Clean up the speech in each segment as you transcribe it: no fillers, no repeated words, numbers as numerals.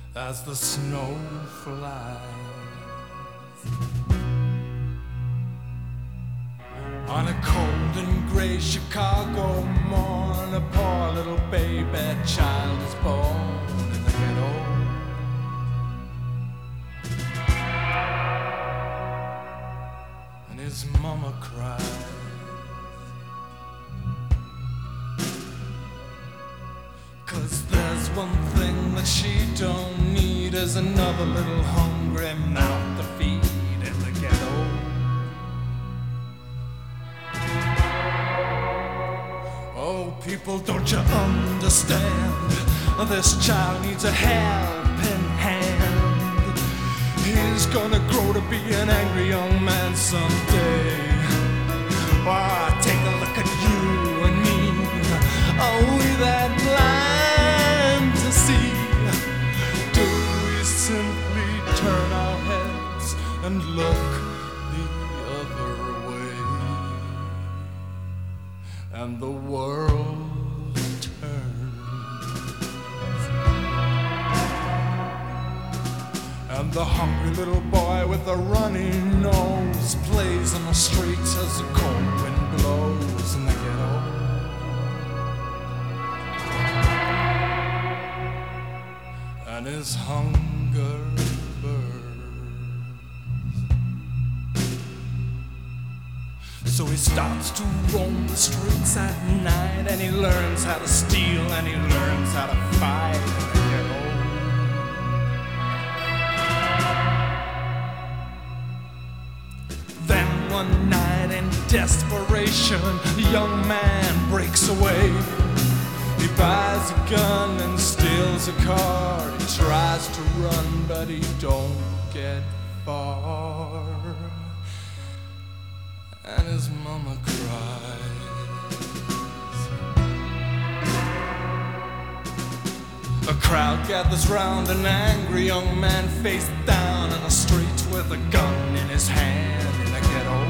as the snow flies. On a cold and gray Chicago morn, a poor little baby child is born in the ghetto. And his mama cries, 'cause there's one thing that she don't need, is another little hungry mouth to feed in the ghetto. Oh, people, don't you understand? This child needs a helping hand. He's gonna grow to be an angry young man someday. Oh, take a look at you and me. Are we that blind to see? Do we simply turn our heads and look the other way? And the world turns, and the hungry little boy with the runny nose plays on the streets as the cold wind blows in the ghetto. And his hunger burns. So he starts to roam the streets at night, and he learns how to steal, and he learns how to fight in the ghetto. Then one night in desperation, the young man breaks away. He buys a gun and steals a car. He tries to run, but he don't get far. And his mama cries. A crowd gathers round an angry young man face down in the street with a gun in his hand in the ghetto.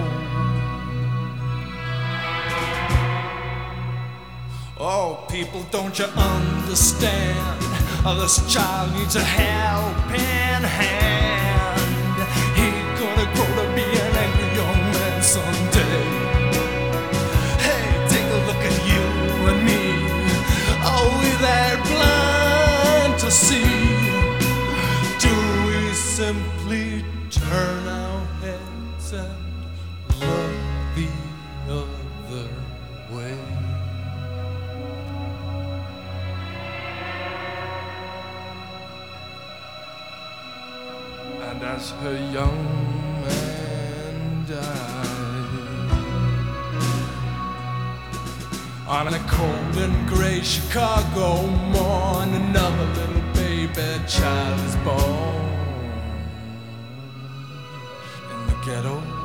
Oh, people, don't you understand? This child needs a helping hand. He's gonna grow to be an angry young man someday. Hey, take a look at you and me. Are we that blind to see? Do we simply turn our heads and look the other way? And as her young man died on a cold and gray Chicago morn, another little baby child is born in the ghetto.